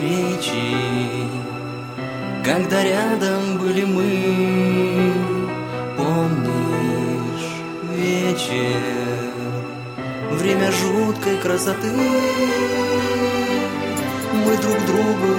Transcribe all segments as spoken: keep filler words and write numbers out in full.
встречи, когда рядом были мы. Помнишь вечер, время жуткой красоты? Мы друг другу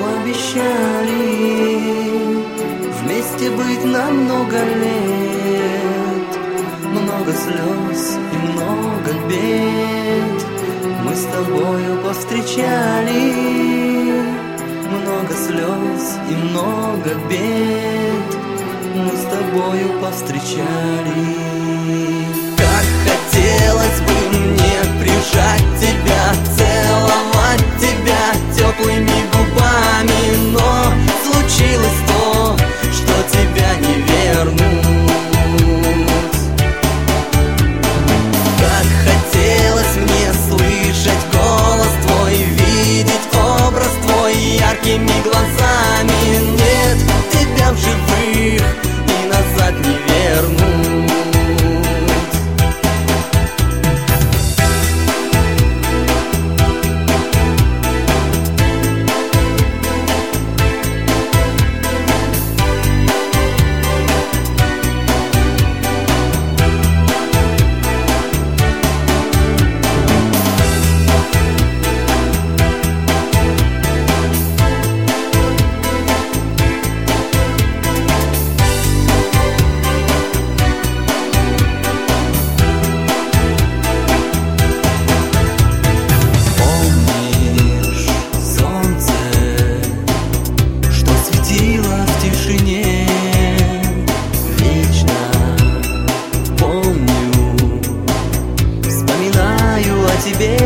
обещали вместе быть на много лет. Много слез и много бед мы с тобою повстречали. Много слез и много бед мы с тобою повстречали. Как хотелось бы мне прижать тебя, целовать тебя теплыми губами, но случилось то, что тебя не вернуть. Как хотелось мне слышать голос твой, видеть образ твой яркими глазами. Нет тебя в живых и назад не вернуть. Тебе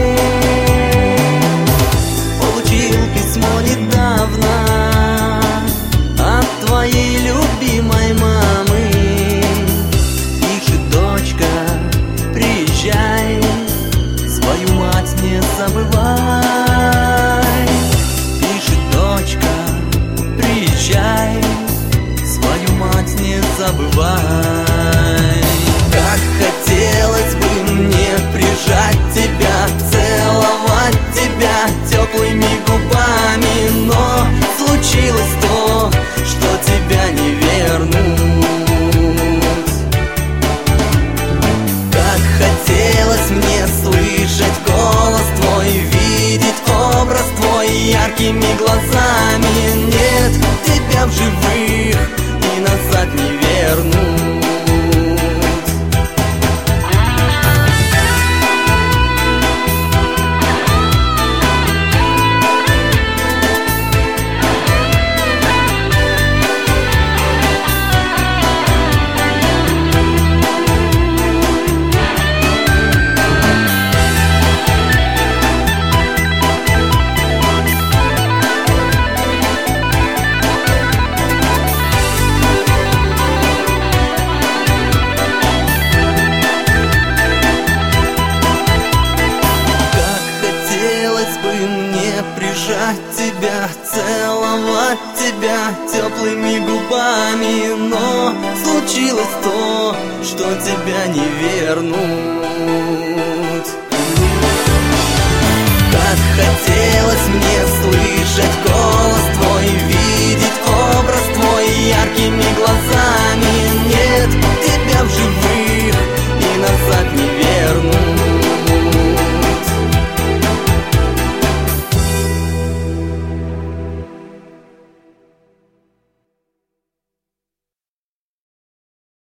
получил письмо недавно от твоей любимой мамы. Пишет: дочка, приезжай, свою мать не забывай. Пишет: дочка, приезжай, свою мать не забывай. Как хотелось бы мне прижать тебя, целовать тебя теплыми губами, но случилось то, что тебя не вернуть. Как хотелось мне слышать голос твой, видеть образ твой яркими глазами. Нет тебя в живых и назад не вернуть. Прижать тебя, целовать тебя теплыми губами, но случилось то, что тебя не вернуть.